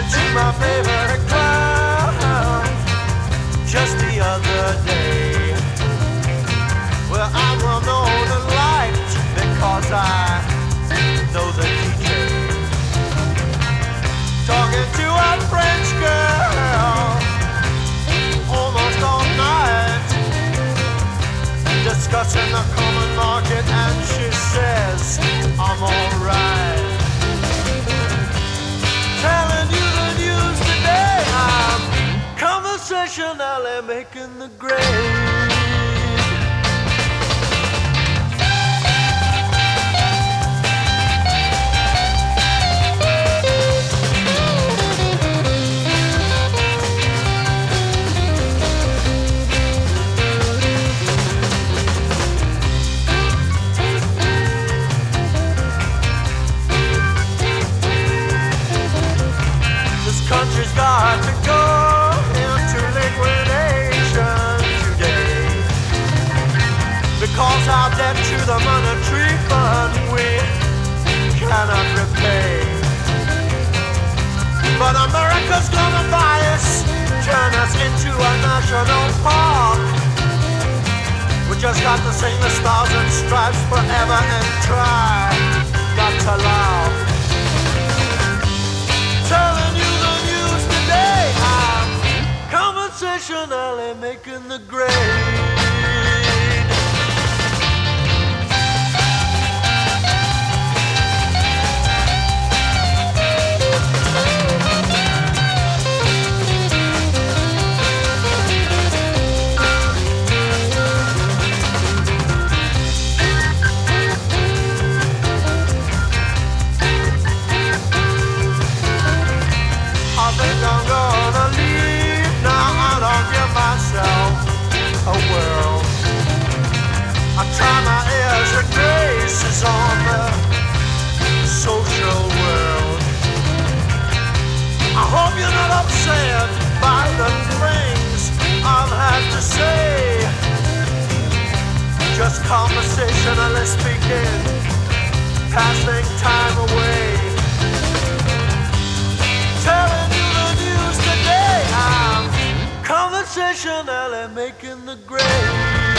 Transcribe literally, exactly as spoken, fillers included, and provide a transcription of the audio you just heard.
to my favorite clown just the other day. Well, I will know the light because I know the D J. Talking to a French girl almost all night, discussing the common market, and she says I'm alright. Telling you the news today, I'm conversationally making the grade. Country's got to go into liquidation today, because our debt to the monetary fund we cannot repay. But America's gonna buy us, turn us into a national park. We just got to sing the stars and stripes forever and try not to laugh. Telling you conversationally making the grade. I think I'm gonna leave now. I don't give myself a whirl. I try my airs and graces on the social world. I hope you're not upset by the things I've had to say. Just conversationally speaking, passing time away. Telling you the news today, I'm conversationally making the grade.